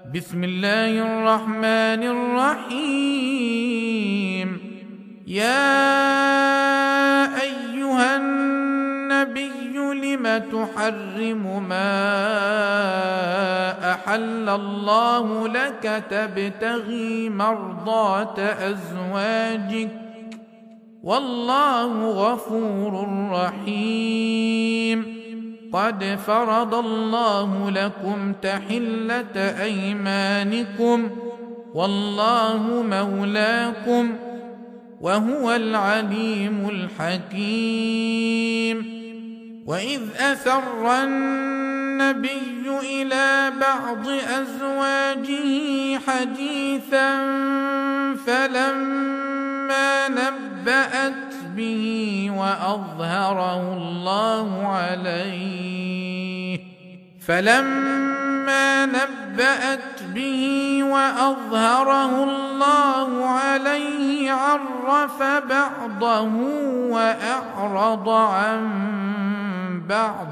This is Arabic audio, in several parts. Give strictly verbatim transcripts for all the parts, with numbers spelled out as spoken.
بسم الله الرحمن الرحيم. يا أيها النبي لم تحرم ما أحل الله لك تبتغي مرضات أزواجك والله غفور رحيم. قد فرض الله لكم تحلة أيمانكم والله مولاكم وهو العليم الحكيم. وإذ أسر النبي إلى بعض أزواجه حديثا فلما نبأت به وأظهره الله عليه فلما نبأت به وأظهره الله عليه عرف بعضه وأعرض عن بعض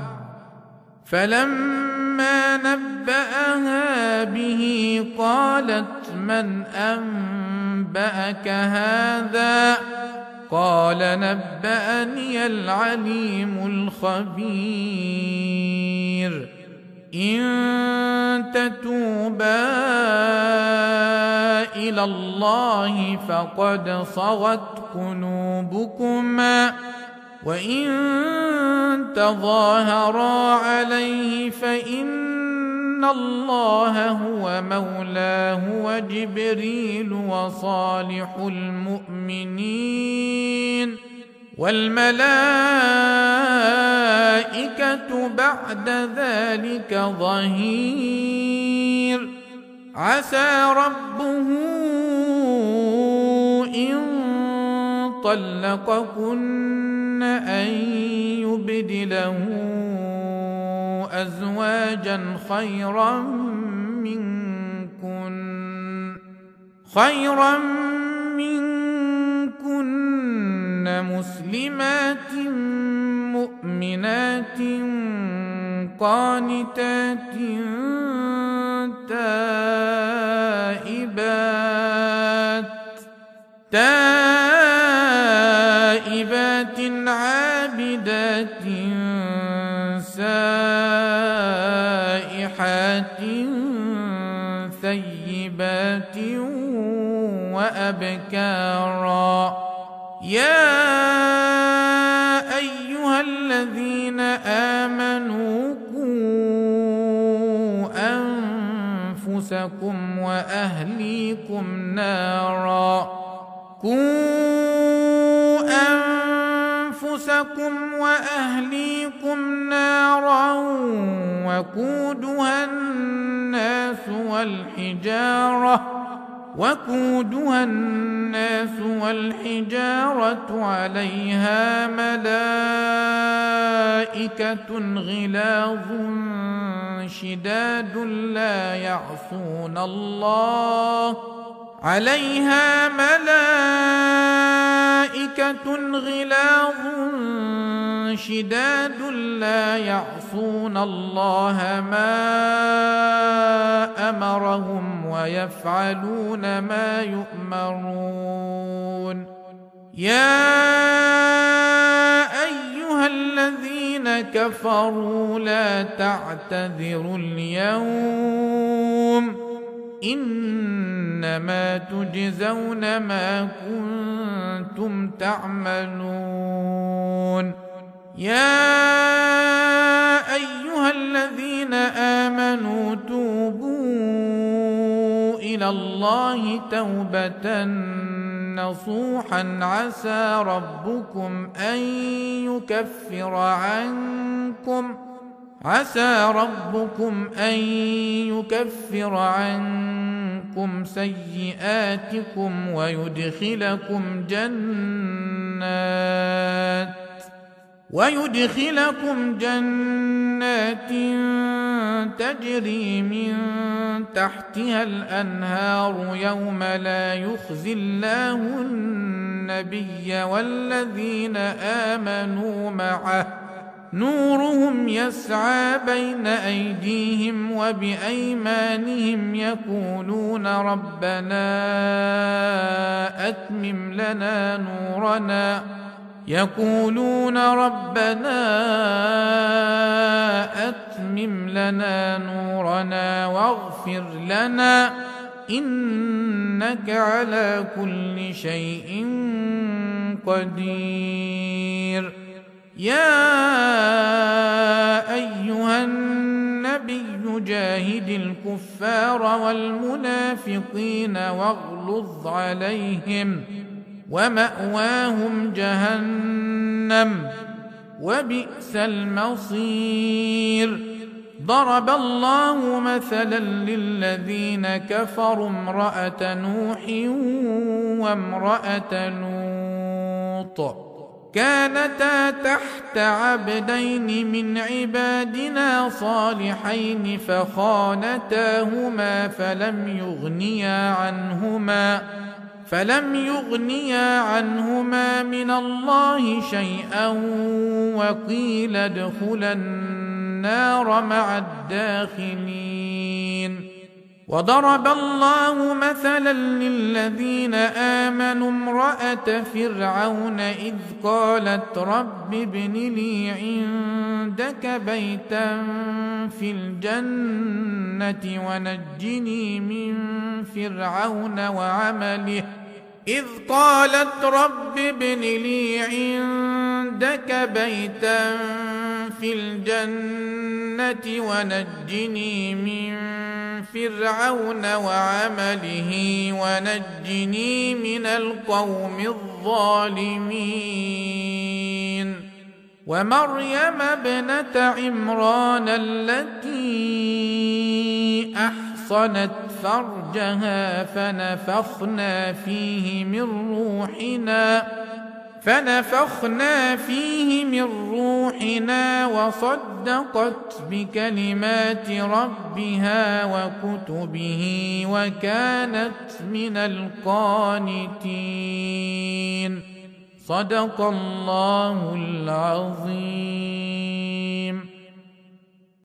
فلما نبأها به قالت من أنبأك هذا؟ قال نبأني العليم الخبير. إن تتوبا إلى الله فقد صغت قلوبكما وإن تظاهرا عليه فإن الله هو مولاه وجبريل وصالح المؤمنين والملائكة بعد ذلك ظهير. عسى ربه إن طلقكن أن يبدله أزواجا خيرا منكن خيرا منكن مسلمات مؤمنات قانتات تائبات تائبات عابدات سائحات ثيبات وأبكارا. يا أيها الذين آمنوا قوا أنفسكم وأهليكم نارا قوا أنفسكم وأهليكم نارا وقودها الناس والحجارة وقودها الناس والحجارة عليها ملائكة غلاظ شداد لا يعصون الله عليها ملائكة غلاظ شداد لا يعصون الله ما أمرهم ويفعلون ما يؤمرون. يا أيها الذين كفروا لا تعتذروا اليوم إنما تجزون ما كنتم تعملون. يا أيها الذين آمنوا توبوا إلى الله توبة نصوحا عسى ربكم أن يكفر عنكم عسى ربكم أن يكفر عنكم سيئاتكم ويدخلكم جنات ويدخلكم جنات تجري من تحتها الأنهار يوم لا يخزي الله النبي والذين آمنوا معه نورهم يسعى بين أيديهم وبأيمانهم يقولون ربنا أتمم لنا نورنا يقولون ربنا أتمم لنا نورنا واغفر لنا إنك على كل شيء قدير. يا أيها النبي جاهد الكفار والمنافقين واغلظ عليهم ومأواهم جهنم وبئس المصير. ضرب الله مثلا للذين كفروا امرأة نوح وامرأة لوط كانتا تحت عبدين من عبادنا صالحين فخانتاهما فلم يغنيا عنهما فلم يغنيا عنهما من الله شيئا وقيل ادخلا النار مع الداخلين. وضرب الله مثلا للذين آمنوا امرأة فرعون إذ قالت رب ابن لي عندك بيتا في الجنة ونجني من فرعون وعمله إذ قالت رب ابن لي عندك بيتا في الجنة ونجني من فرعون وعمله ونجني من القوم الظالمين. ومريم ابنة عمران التي أحصنت فرجها فنفخنا فيه من روحنا فنفخنا فيه من روحنا وصدقت بكلمات ربها وكتبه وكانت من القانتين. صدق الله العظيم.